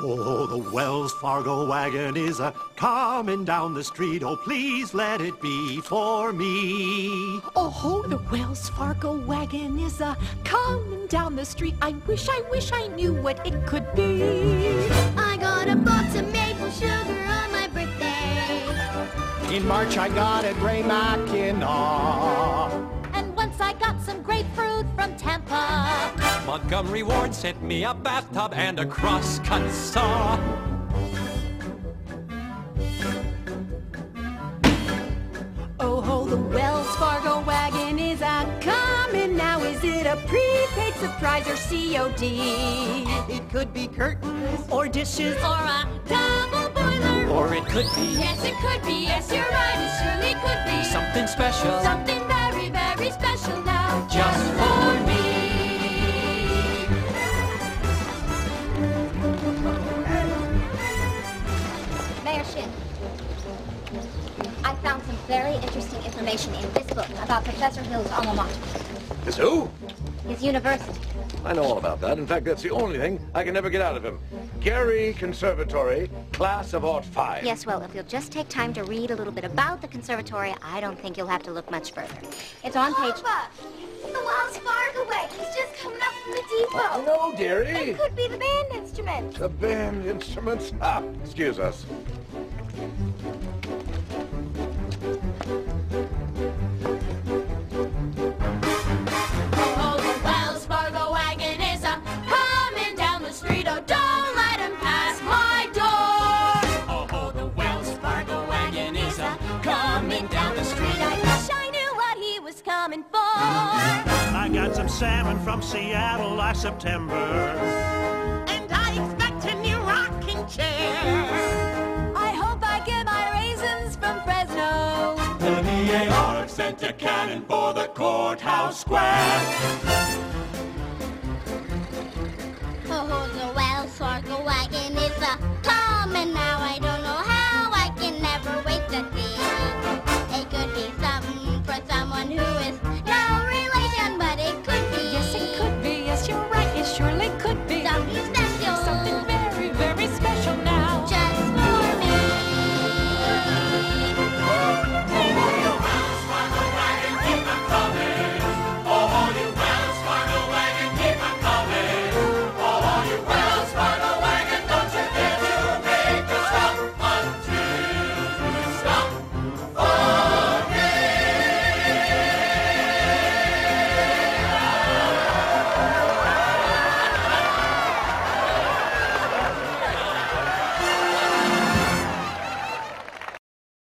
Oh, the Wells Fargo wagon is a-comin' down the street. Oh, please let it be for me. Oh, the Wells Fargo wagon is a-comin' down the street. I wish I knew what it could be. I got a box of maple sugar on my birthday. In March I got a gray Mackinac. And once I got some grapefruit from Tampa. Montgomery Ward sent me a bathtub and a cross-cut saw. Oh, the Wells Fargo wagon is a-comin' now. Is it a prepaid surprise or COD? It could be curtains Or dishes? Or a double boiler. Or it could be Yes, it could be. Yes, you're right. It surely could be. something special Something very, very special now. just for me. Mayor Shin, I found some very interesting information in this book about Professor Hill's alma mater, Miss who? his university. I know all about that. In fact, that's the only thing I can never get out of him. Gary Conservatory, class of '05. Yes, well, if you'll just take time to read a little bit about the conservatory, I don't think you'll have to look much further. It's on page... Papa, the Wells Fargo wagon's just coming up from the depot. No, dearie. It could be the band instrument. The band instruments. Ah, excuse us. Oh, the Wells Fargo wagon is a-comin' down the street. Oh, don't let him pass my door. Oh, the Wells Fargo wagon is a-comin' down the street. I wish I knew what he was coming for. I got some salmon from Seattle last September. And I expect a new rocking chair. I hope I get my raisins from Fresno. The VAR sent a cannon for the courthouse square. Oh, the Wells Fargo wagon is a-comin' now. I don't know how I can never wait to see. It could be something for someone who